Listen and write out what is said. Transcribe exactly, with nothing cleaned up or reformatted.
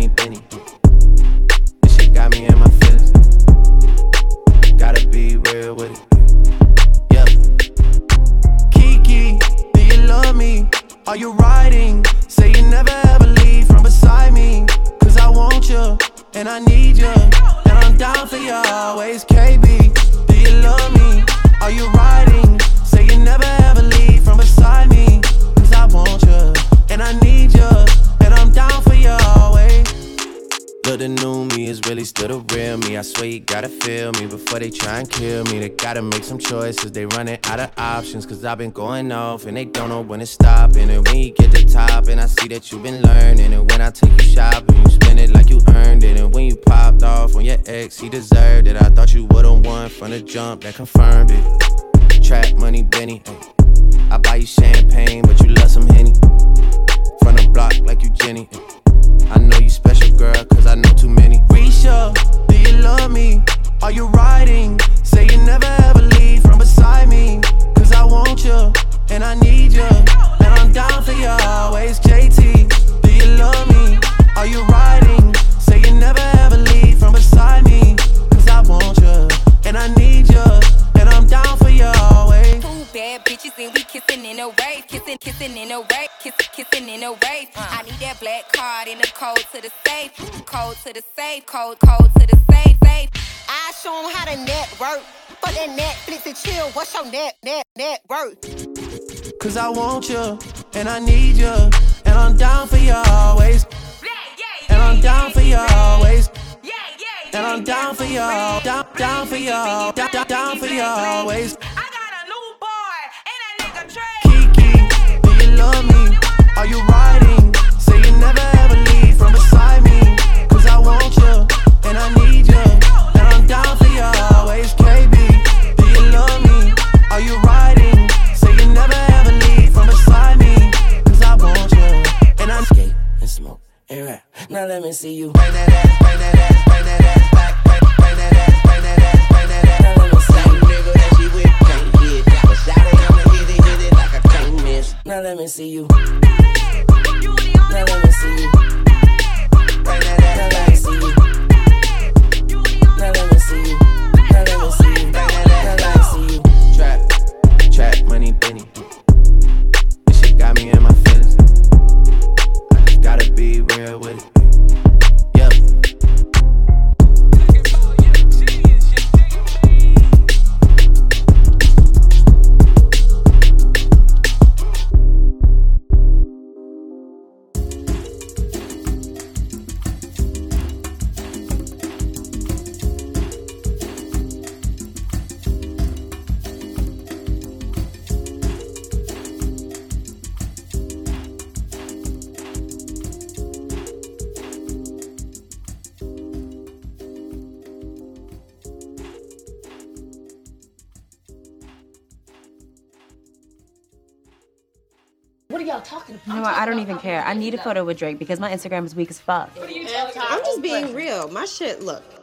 money, Benny. This shit got me in my feelings. Gotta be real with it. Yeah. Kiki, do you love me? Are you riding? Say you never ever leave from beside me. Cause I want you, and I need you, and I'm down for you always. K B, do you love me? Are you riding? Say you never ever leave from beside me. Cause I want you, and I need you, and I'm down for you always. Look, the new me is really still the real me. I swear you gotta feel me before they try and kill me. They gotta make some choices, they running out of options. Cause I've been going off and they don't know when to stop. And when you get to the top and I see that you've been learning. And when I take you shopping, you spend it like you earned it. And when you popped off on your ex, he deserved it. I thought you would've won from the jump, that confirmed it. Trap money, Benny, ay. I buy you champagne, but you love some Henny. From the block like you Jenny, ay. I know you special, girl, cause I know too many. Risha, do you love me? Are you riding? Say you never ever leave from beside me. Cause I want you, and I need you, and I'm down for you always. J T, do you love me? Are you riding? Say you never ever leave from beside me. Cause I want you, and I need you, and I'm down for you always. Two bad bitches and we kissing in a wave. Kissing, kissing in a wave. Kissing, kissing in a wave. Uh. I need that black card in the code to the safe. Code to the safe. Code, code to the safe. Safe. I show them how to network. Fuck that Netflix and chill. What's your net, net, net worth? Cause I want you, and I need you, and I'm down for you always. Yeah, yeah, yeah, and I'm down for you always. Yeah, yeah, yeah, and I'm down for you, down, down for you, down, down, down for you always. I got a new boy, and that nigga Trey. Kiki, do you love me? Are you riding? Say you never ever leave from beside me. Cause I want you, and I need you, and I'm down for you always. K B, do you love me? Are you riding? Say you never ever leave from beside me. Cause I want you, and I skate and smoke and rap. Now let me see you bring that ass, bring that ass, bring that ass back, bring, bring that ass, bring that ass, bring that ass. Now let me see you, nigga that she with can't hit. But shout it, I'ma hit it, hit it like I can't miss. Now let me see you. Now let me see you. Bring that ass, now let me see you. Now let me see you. Now let me see you. Bring that ass, now let me see you. Trap, trap money, Benny. This shit got me in my feelings. I just gotta be real with it. Yep. What are y'all talking about? You know what? I don't even care. I need a photo with Drake because my Instagram is weak as fuck. I'm just being real. My shit, look,